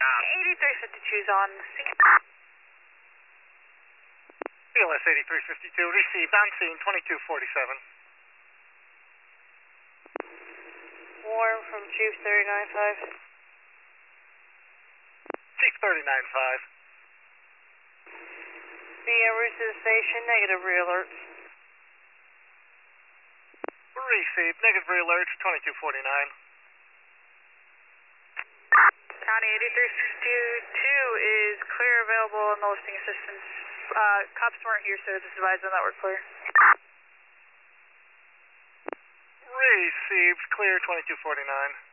8352 is on. BLS 8352, received on scene 2247. Warm from Chief 395. Chief 395. Be en route to the station, negative re-alerts. Received, negative re-alerts 2249. County 8352 is clear, available, and no listing assistance. Cops weren't here, so just advise them that we're clear. Received, clear 2249.